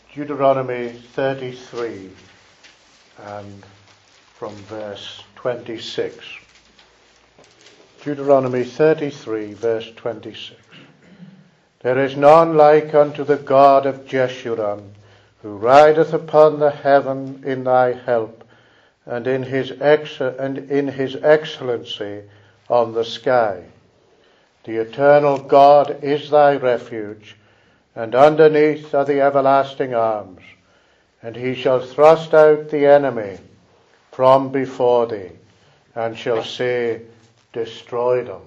Deuteronomy 33 and from verse 26. Deuteronomy 33 verse 26. There is none like unto the God of Jeshurun, who rideth upon the heaven in thy help, and in his excellency on the sky. The eternal God is thy refuge, and underneath are the everlasting arms, and he shall thrust out the enemy from before thee, and shall say, Destroy them.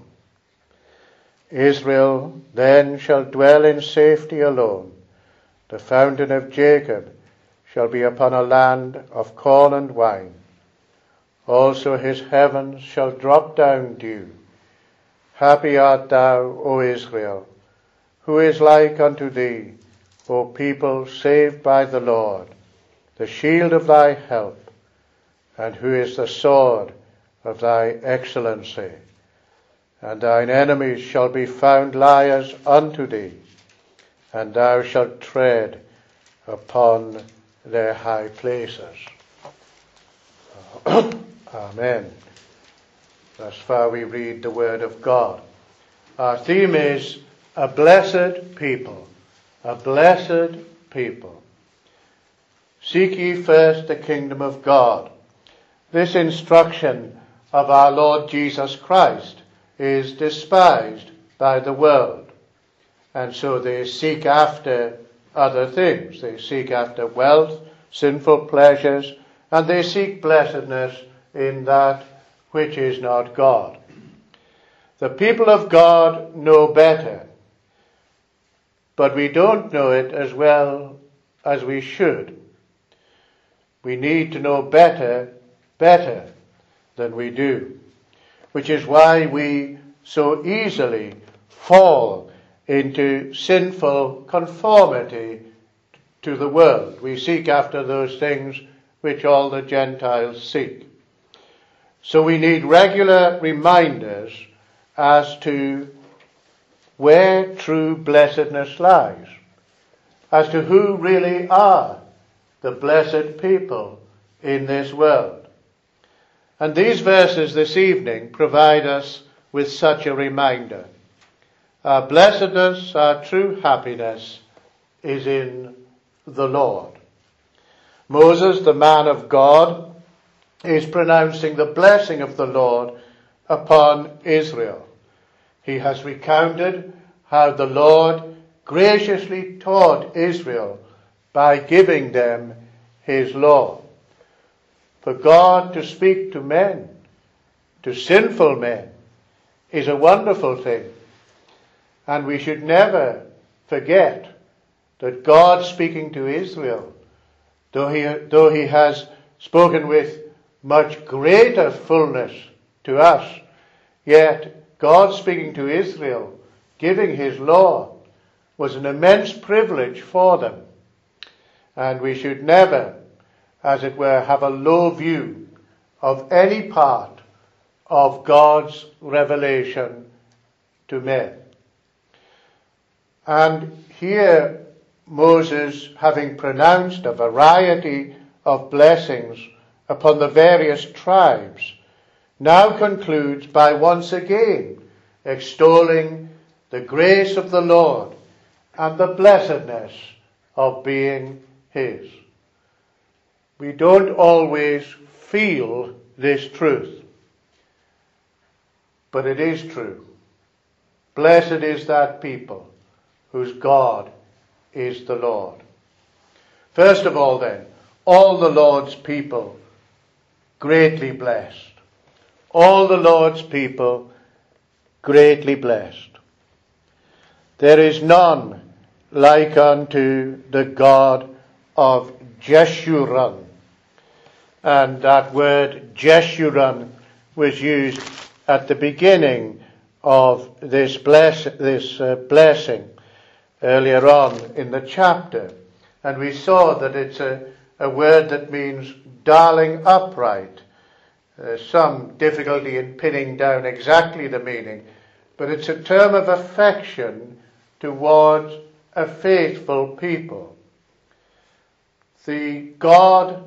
Israel then shall dwell in safety alone. The fountain of Jacob shall be upon a land of corn and wine. Also his heavens shall drop down dew. Happy art thou, O Israel, who is like unto thee, O people saved by the Lord, the shield of thy help, and who is the sword of thy excellency. And thine enemies shall be found liars unto thee, and thou shalt tread upon their high places. Amen. Thus far we read the word of God. Our theme is a blessed people. A blessed people. Seek ye first the kingdom of God. This instruction of our Lord Jesus Christ is despised by the world. And so they seek after other things. They seek after wealth, sinful pleasures, and they seek blessedness in that which is not God. The people of God know better, but we don't know it as well as we should. We need to know better than we do, which is why we so easily fall into sinful conformity to the world. We seek after those things which all the Gentiles seek. So we need regular reminders as to where true blessedness lies, as to who really are the blessed people in this world. And these verses this evening provide us with such a reminder. Our blessedness, our true happiness is in the Lord. Moses, the man of God, is pronouncing the blessing of the Lord upon Israel. He has recounted how the Lord graciously taught Israel by giving them his law. For God to speak to men, to sinful men, is a wonderful thing. And we should never forget that God speaking to Israel, though he has spoken with much greater fullness to us, yet God speaking to Israel, giving his law, was an immense privilege for them. And we should never, as it were, have a low view of any part of God's revelation to men. And here Moses, having pronounced a variety of blessings upon the various tribes, now concludes by once again extolling the grace of the Lord and the blessedness of being his. We don't always feel this truth, but it is true. Blessed is that people whose God is the Lord. First of all then, all the Lord's people greatly blessed. All the Lord's people greatly blessed. There is none like unto the God of Jeshurun. And that word Jeshurun was used at the beginning of this blessing earlier on in the chapter. And we saw that it's a word that means darling upright. There's some difficulty in pinning down exactly the meaning, but it's a term of affection towards a faithful people. the God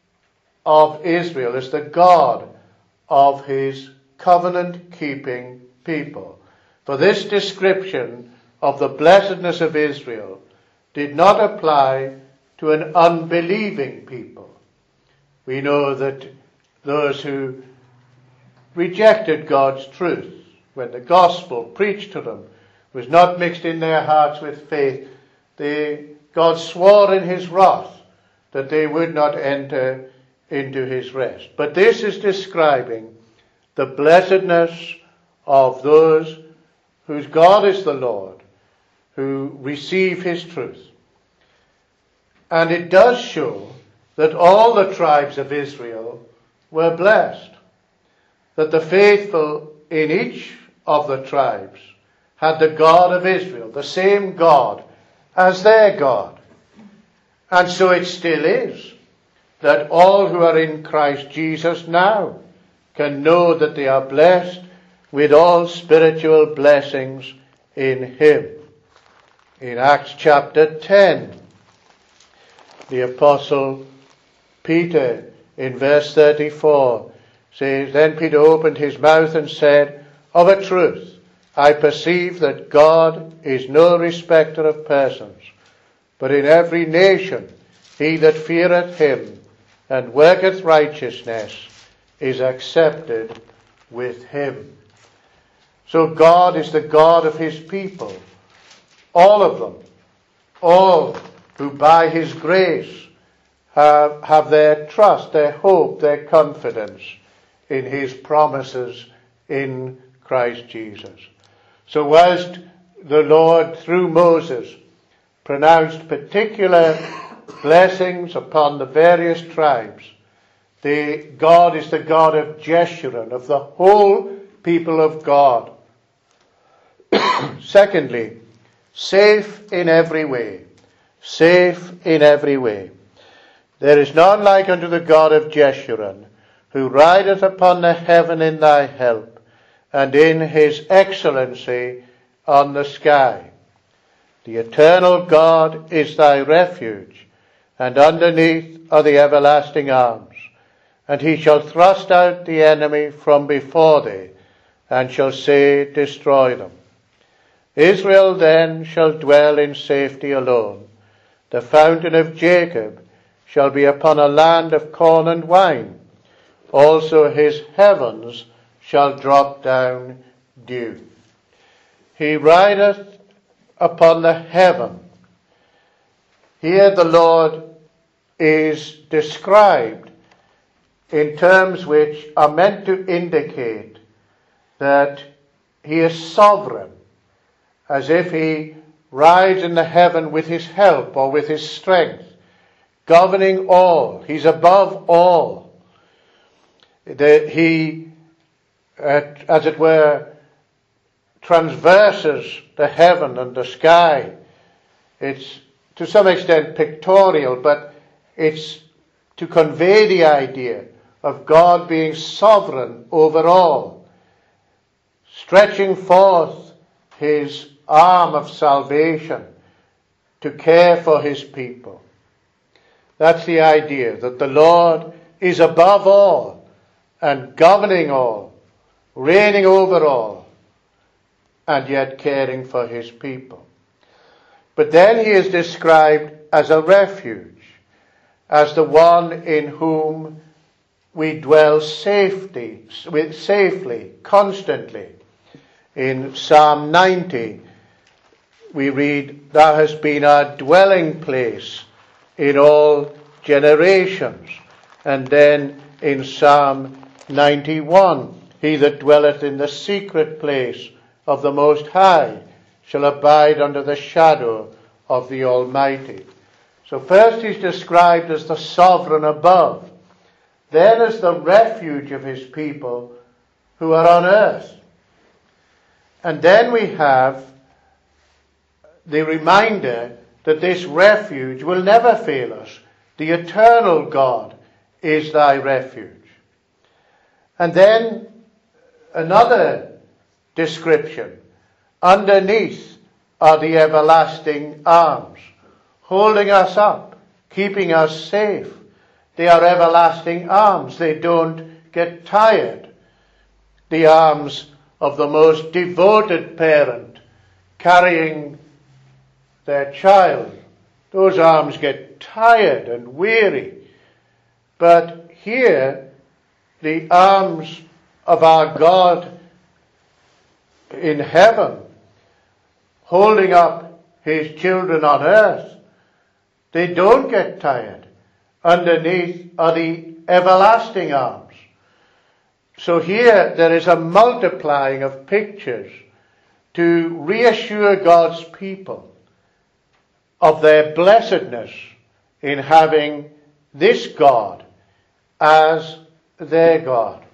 of Israel is the God of his covenant-keeping people. For this description of the blessedness of Israel did not apply to an unbelieving people. We know that those who rejected God's truth when the gospel preached to them was not mixed in their hearts with faith, God swore in his wrath that they would not enter into his rest. But this is describing the blessedness of those whose God is the Lord, who receive his truth. And it does show that all the tribes of Israel were blessed, that the faithful in each of the tribes had the God of Israel, the same God as their God. And so it still is, that all who are in Christ Jesus now can know that they are blessed with all spiritual blessings in him. In Acts chapter 10, the Apostle Peter, in verse 34, says, "Then Peter opened his mouth and said, Of a truth, I perceive that God is no respecter of persons, but in every nation he that feareth him and worketh righteousness is accepted with him." So God is the God of his people, all of them, all who by his grace have their trust, their hope, their confidence in his promises in Christ Jesus. So whilst the Lord, through Moses, pronounced particular blessings upon the various tribes, God is the God of Jeshurun, of the whole people of God. Secondly, safe in every way. Safe in every way. There is none like unto the God of Jeshurun, who rideth upon the heaven in thy help, and in his excellency on the sky. The eternal God is thy refuge, and underneath are the everlasting arms. And he shall thrust out the enemy from before thee, and shall say, Destroy them. Israel then shall dwell in safety alone. The fountain of Jacob shall be upon a land of corn and wine. Also his heavens shall drop down dew. He rideth upon the heaven. Here the Lord is described in terms which are meant to indicate that he is sovereign, as if he rides in the heaven with his help or with his strength, governing all. He's above all. He, as it were, transverses the heaven and the sky. It's to some extent pictorial, but it's to convey the idea of God being sovereign over all, stretching forth his arm of salvation to care for his people. That's the idea, that the Lord is above all and governing all, reigning over all, and yet caring for his people. But then he is described as a refuge, as the one in whom we dwell safely, constantly. In Psalm 90, we read, Thou hast been our dwelling place in all generations. And then in Psalm 91, He that dwelleth in the secret place of the Most High shall abide under the shadow of the Almighty. So first he's described as the sovereign above, then as the refuge of his people who are on earth. And then we have the reminder that this refuge will never fail us. The eternal God is thy refuge. And then another description. Underneath are the everlasting arms, holding us up, keeping us safe. They are everlasting arms. They don't get tired. The arms of the most devoted parent carrying their child. Those arms get tired and weary. But here, the arms of our God in heaven, holding up his children on earth, they don't get tired. Underneath are the everlasting arms. So here there is a multiplying of pictures to reassure God's people of their blessedness in having this God as their God.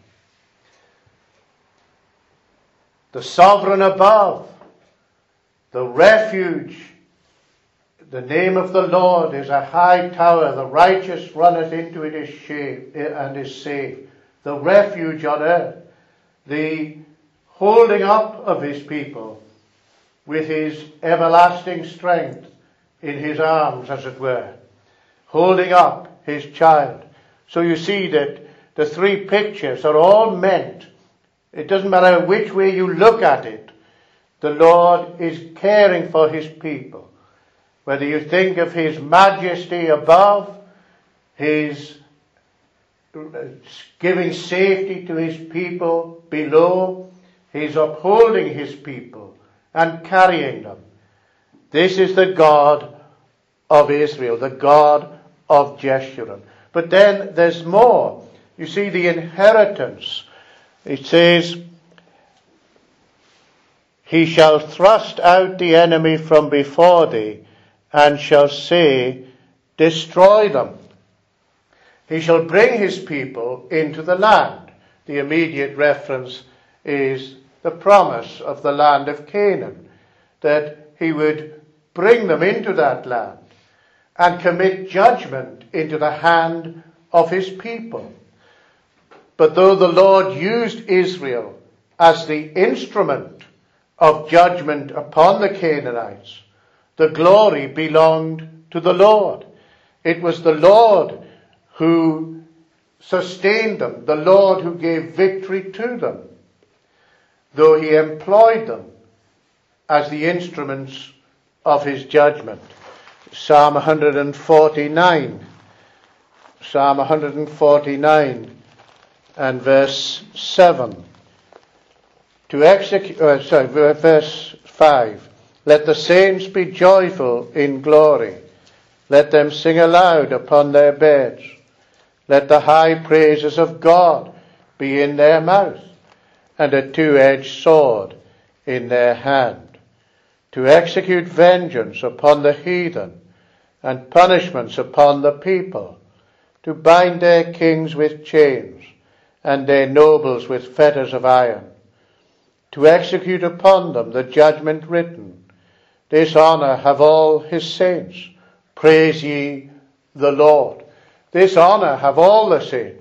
The sovereign above, the refuge. The name of the Lord is a high tower. The righteous runneth into it and is safe. The refuge on earth. The holding up of his people with his everlasting strength in his arms, as it were. Holding up his child. So you see that the three pictures are all meant. It doesn't matter which way you look at it. The Lord is caring for his people. Whether you think of his majesty above, his giving safety to his people below, he's upholding his people and carrying them. This is the God of Israel, the God of Jeshurun. But then there's more. You see the inheritance. It says, he shall thrust out the enemy from before thee, and shall say, destroy them. He shall bring his people into the land. The immediate reference is the promise of the land of Canaan, that he would bring them into that land and commit judgment into the hand of his people. But though the Lord used Israel as the instrument of judgment upon the Canaanites, the glory belonged to the Lord. It was the Lord who sustained them, the Lord who gave victory to them, though he employed them as the instruments of his judgment. Psalm 149. Psalm 149 and verse 7. Verse 5. Let the saints be joyful in glory. Let them sing aloud upon their beds. Let the high praises of God be in their mouth, and a two-edged sword in their hand, to execute vengeance upon the heathen, and punishments upon the people, to bind their kings with chains, and their nobles with fetters of iron, to execute upon them the judgment written. This honour have all his saints. Praise ye the Lord. This honour have all the saints.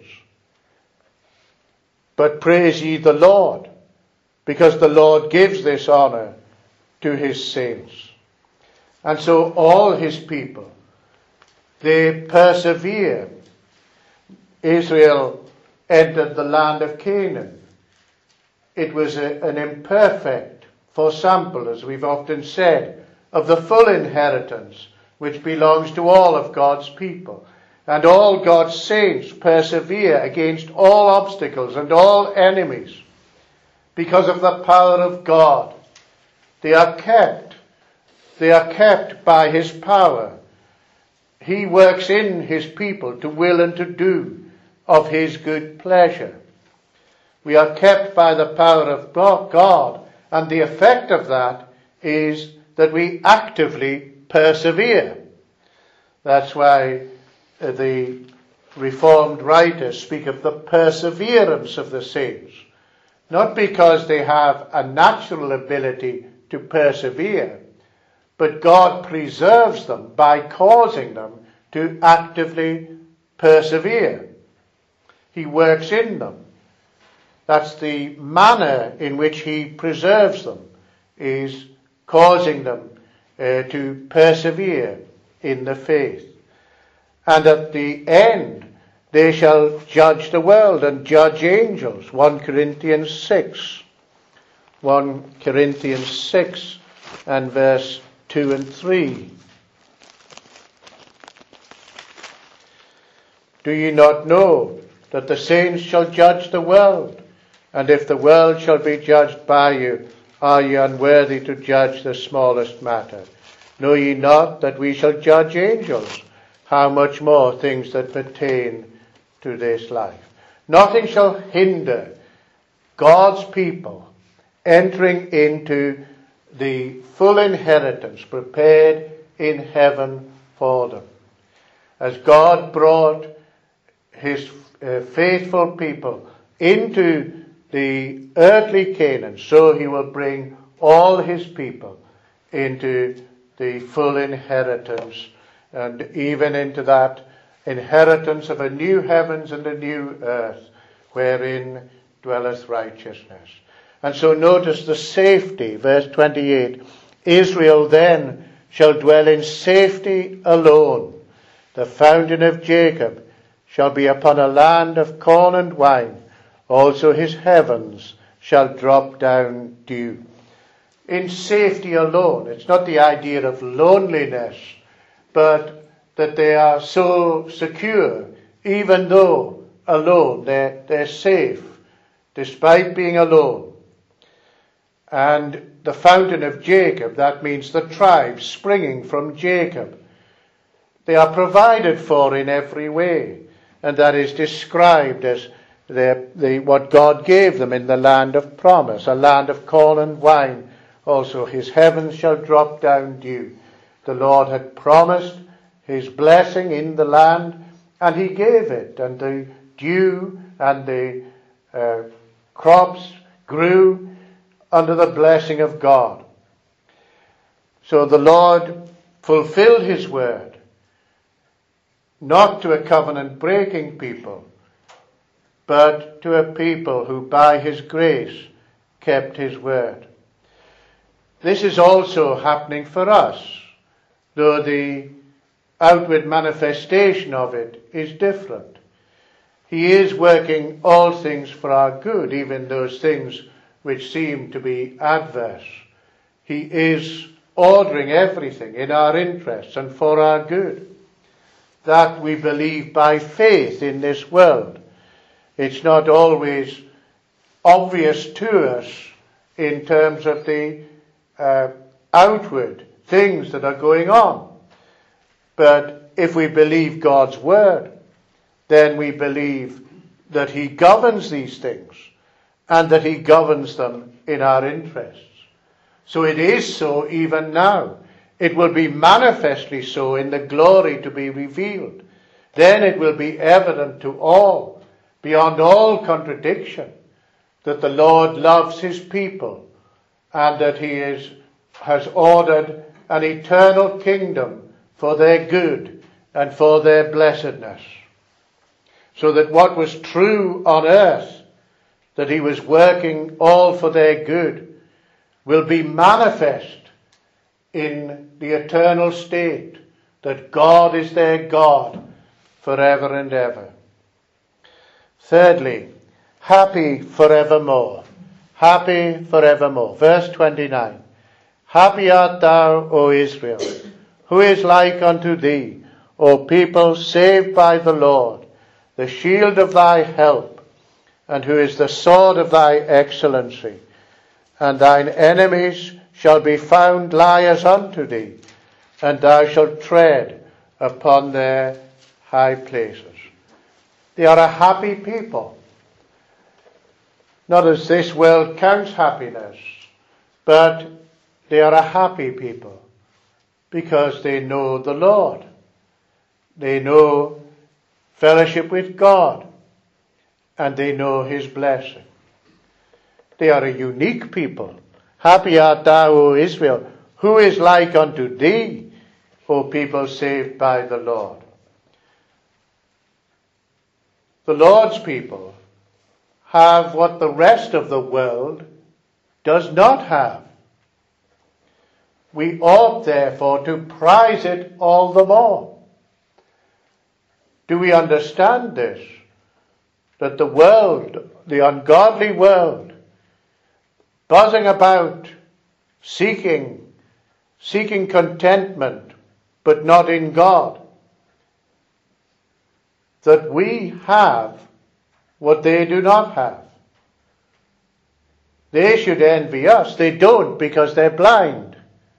But praise ye the Lord, because the Lord gives this honour to his saints. And so all his people, they persevere. Israel entered the land of Canaan. It was an imperfect forsample, as we've often said, of the full inheritance which belongs to all of God's people. And all God's saints persevere against all obstacles and all enemies because of the power of God. They are kept by his power. He works in his people to will and to do of his good pleasure. We are kept by the power of God, and the effect of that is that we actively persevere. That's why the Reformed writers speak of the perseverance of the saints, not because they have a natural ability to persevere, but God preserves them by causing them to actively persevere. He works in them. That's the manner in which he preserves them, is causing them to persevere in the faith. And at the end, they shall judge the world and judge angels. 1 Corinthians 6. 1 Corinthians 6 and verse 2 and 3. Do ye not know that the saints shall judge the world? And if the world shall be judged by you, are ye unworthy to judge the smallest matter? Know ye not that we shall judge angels? How much more things that pertain to this life? Nothing shall hinder God's people entering into the full inheritance prepared in heaven for them. As God brought his faithful people into the earthly Canaan, so he will bring all his people into the full inheritance, and even into that inheritance of a new heavens and a new earth, wherein dwelleth righteousness. And so notice the safety, verse 28. Israel then shall dwell in safety alone. The fountain of Jacob shall be upon a land of corn and wine. Also his heavens shall drop down dew. In safety alone. It's not the idea of loneliness, but that they are so secure, even though alone, they're safe, despite being alone. And the fountain of Jacob, that means the tribes springing from Jacob. They are provided for in every way, and that is described as what God gave them in the land of promise, a land of corn and wine. Also his heavens shall drop down dew. The Lord had promised his blessing in the land, and he gave it, and the dew and the crops grew under the blessing of God. So the Lord fulfilled his word, not to a covenant-breaking people, but to a people who by his grace kept his word. This is also happening for us, though the outward manifestation of it is different. He is working all things for our good, even those things which seem to be adverse. He is ordering everything in our interests and for our good. That we believe by faith in this world. It's not always obvious to us in terms of the outward things that are going on. But if we believe God's word, then we believe that he governs these things and that he governs them in our interests. So it is so even now. It will be manifestly so in the glory to be revealed. Then it will be evident to all, beyond all contradiction, that the Lord loves his people and that he has ordered an eternal kingdom for their good and for their blessedness. So that what was true on earth, that he was working all for their good, will be manifest in the eternal state, that God is their God forever and ever. Thirdly, happy forevermore. Happy forevermore. Verse 29. Happy art thou, O Israel, who is like unto thee, O people saved by the Lord, the shield of thy help, and who is the sword of thy excellency. And thine enemies shall be found liars unto thee, and thou shalt tread upon their high places. They are a happy people. Not as this world counts happiness, but they are a happy people because they know the Lord. They know fellowship with God, and they know his blessing. They are a unique people. Happy art thou, O Israel, who is like unto thee, O people saved by the Lord. The Lord's people have what the rest of the world does not have. We ought therefore to prize it all the more. Do we understand this? That the world, the ungodly world, buzzing about, seeking contentment, but not in God, that we have what they do not have. They should envy us. They don't because they're blind.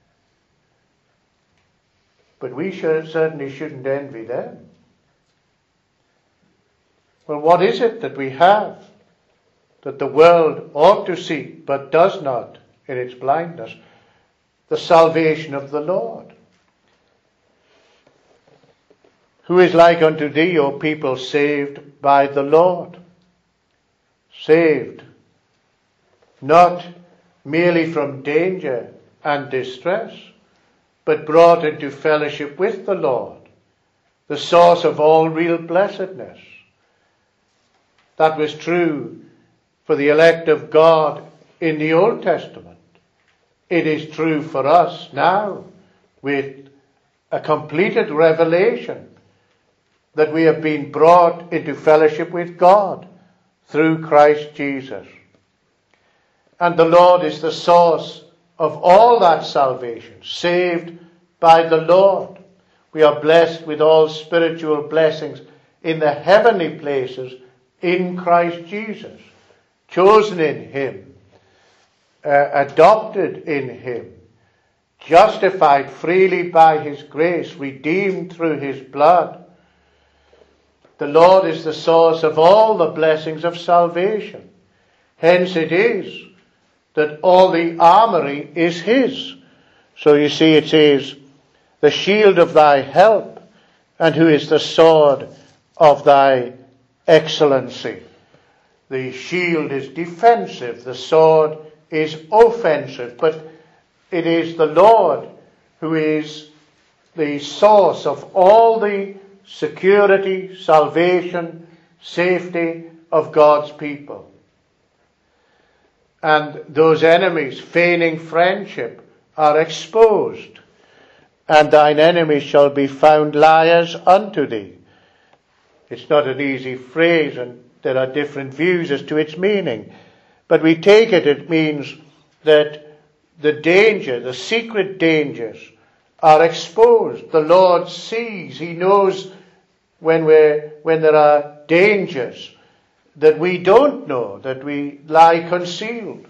But we certainly shouldn't envy them. Well, what is it that we have that the world ought to seek but does not in its blindness? The salvation of the Lord. Who is like unto thee, O people saved by the Lord? Saved, not merely from danger and distress, but brought into fellowship with the Lord, the source of all real blessedness. That was true for the elect of God in the Old Testament. It is true for us now with a completed revelation that we have been brought into fellowship with God through Christ Jesus. And the Lord is the source of all that salvation, saved by the Lord. We are blessed with all spiritual blessings in the heavenly places in Christ Jesus, chosen in Him, adopted in Him, justified freely by His grace, redeemed through His blood. The Lord is the source of all the blessings of salvation. Hence it is that all the armory is His. So you see it says, the shield of thy help, and who is the sword of thy excellency. The shield is defensive, the sword is offensive, but it is the Lord who is the source of all the security, salvation, safety of God's people. And those enemies feigning friendship are exposed, and thine enemies shall be found liars unto thee. It's not an easy phrase, and there are different views as to its meaning. But we take it, it means that the danger, the secret dangers, are exposed. The Lord sees, He knows when there are dangers that we don't know, that we lie concealed.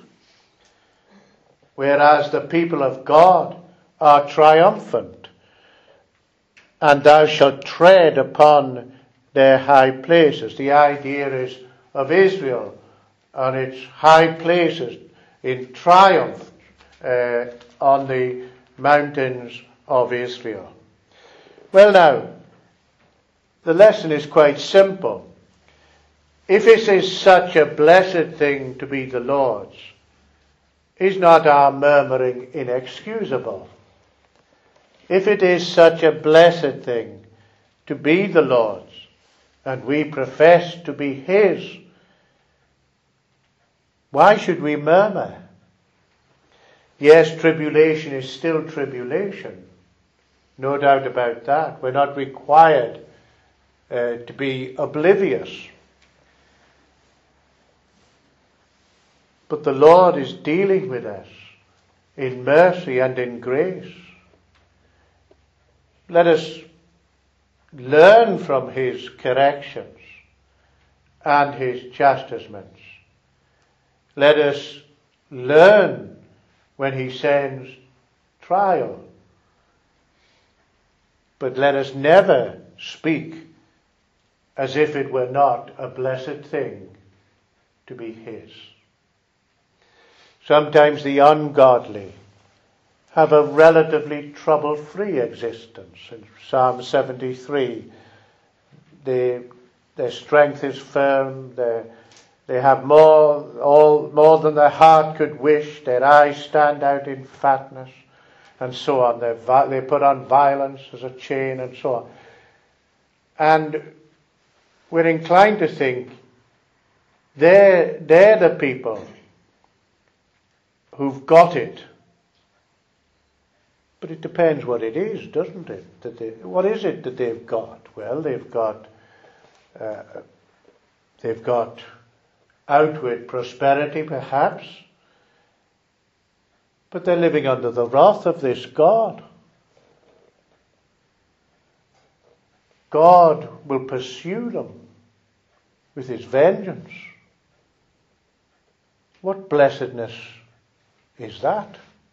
Whereas the people of God are triumphant. And thou shalt tread upon their high places. The idea is of Israel on its high places in triumph on the mountains of Israel. Well now, the lesson is quite simple. If it is such a blessed thing to be the Lord's, is not our murmuring inexcusable? If it is such a blessed thing to be the Lord's, and we profess to be His, why should we murmur? Yes, tribulation is still tribulation. No doubt about that. We're not required to be oblivious. But the Lord is dealing with us in mercy and in grace. Let us learn from His corrections and His chastisements. Let us learn when He sends trial. But let us never speak as if it were not a blessed thing to be His. Sometimes the ungodly have a relatively trouble-free existence. In Psalm 73, their strength is firm, they have more than their heart could wish, their eyes stand out in fatness, and so on. They put on violence as a chain, and so on. And we're inclined to think they're the people who've got it. But it depends what it is, doesn't it? What is it that they've got? Well, they've got They've got outward prosperity, perhaps, but they're living under the wrath of this God. God will pursue them with his vengeance. What blessedness is that?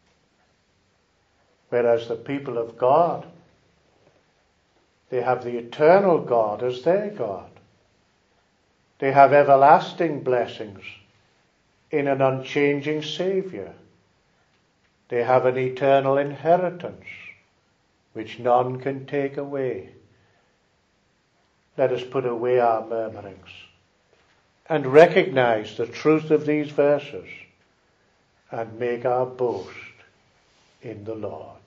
Whereas the people of God, they have the eternal God as their God. They have everlasting blessings in an unchanging Saviour. They have an eternal inheritance which none can take away. Let us put away our murmurings and recognize the truth of these verses and make our boast in the Lord.